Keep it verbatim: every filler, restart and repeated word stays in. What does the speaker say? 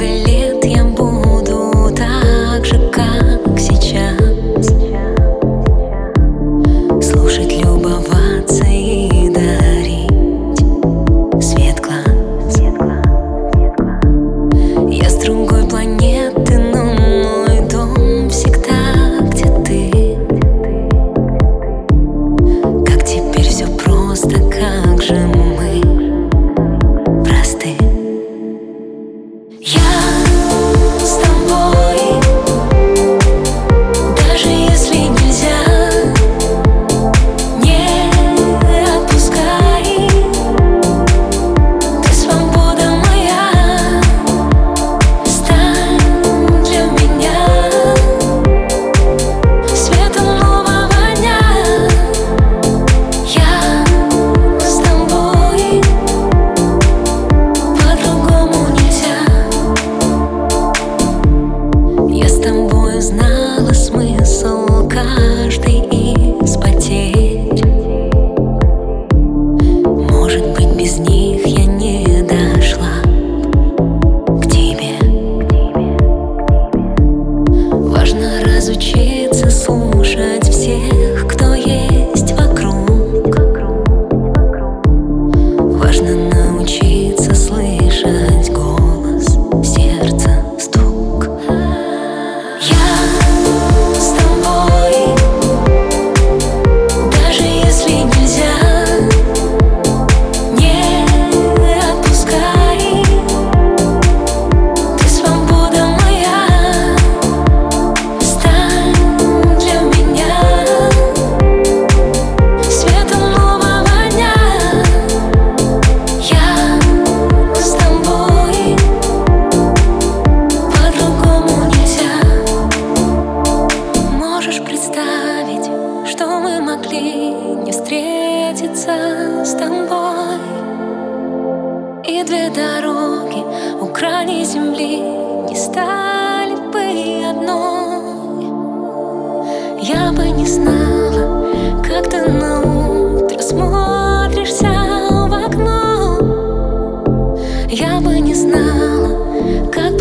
много лет я буду так же, как сейчас, слушать, любоваться и дарить свет глаз. Я с другой планеты, но мой дом всегда где ты. Как теперь все просто, как же мы просты. Я с тобой, даже если нельзя, не отпускай. Ты свобода моя, стань для меня светом нового дня. Я с тобой, по-другому нельзя. Я с тобой знала смысл каждой из потерь. Может быть, без них я не дошла к тебе. Важно разучиться слушать всех, кто есть вокруг. Важно научиться слышать голос, сердца стук. Я с тобой, даже если нельзя, не отпускай. Ты свобода моя, стань для меня светом нового дня. Я с тобой, по-другому нельзя. Можешь представить, что мы могли не встретиться с тобой, и две дороги у края земли не стали бы одной. Я бы не знала, как ты на утро смотришься в окно. Я бы не знала, как